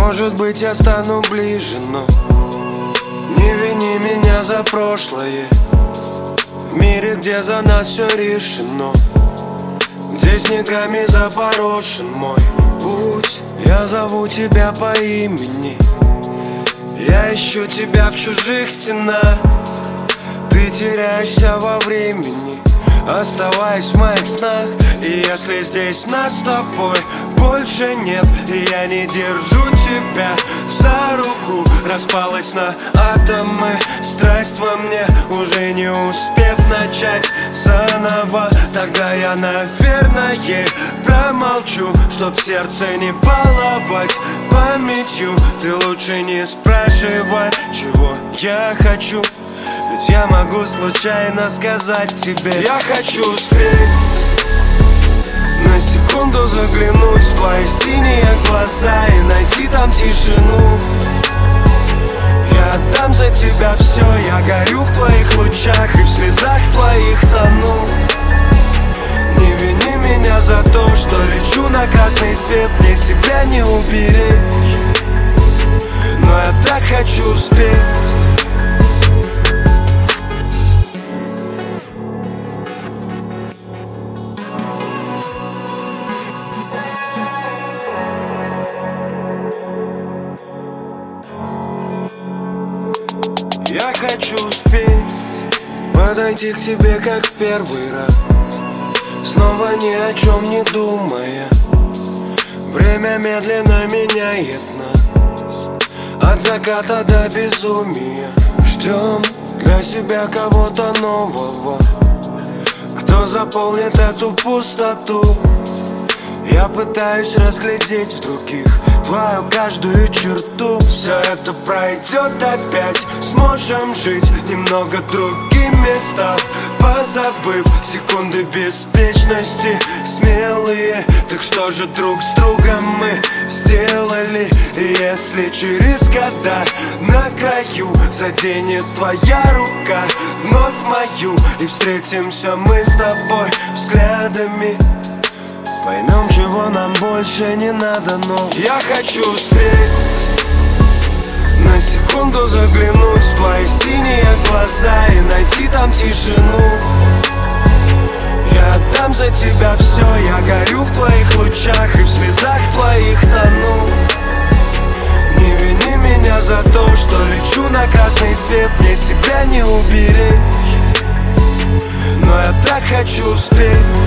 Может быть, я стану ближе, но не вини меня за прошлое. В мире, где за нас все решено, где снегами запорошен мой путь. Я зову тебя по имени, я ищу тебя в чужих стенах. Ты теряешься во времени, оставаясь в моих снах. И если здесь нас с тобой больше нет, и я не держу тебя за руку, распалась на атомы страсть во мне, уже не успев начать заново. Тогда я, наверное, промолчу, чтоб сердце не баловать памятью. Ты лучше не спрашивай, чего я хочу, ведь я могу случайно сказать тебе: я хочу успеть на секунду заглянуть в твои синие глаза и найти там тишину. Я отдам за тебя все, я горю в твоих лучах и в слезах твоих тону. Не вини меня за то, что лечу на красный свет, мне себя не уберечь, но я так хочу успеть. Я хочу успеть подойти к тебе, как в первый раз, снова ни о чем не думая. Время медленно меняет нас от заката до безумия. Ждем для себя кого-то нового, кто заполнит эту пустоту. Я пытаюсь разглядеть в других твою каждую черту. Все это пройдет опять, сможем жить немного другими став, позабыв секунды беспечности смелые. Так что же друг с другом мы сделали? И если через года на краю заденет твоя рука вновь мою, и встретимся мы с тобой взглядами, поймем, чего нам больше не надо. Но я хочу успеть на секунду заглянуть в твои синие глаза и найти там тишину. Я отдам за тебя все, я горю в твоих лучах и в слезах твоих тону. Не вини меня за то, что лечу на красный свет, мне себя не уберечь, но я так хочу успеть.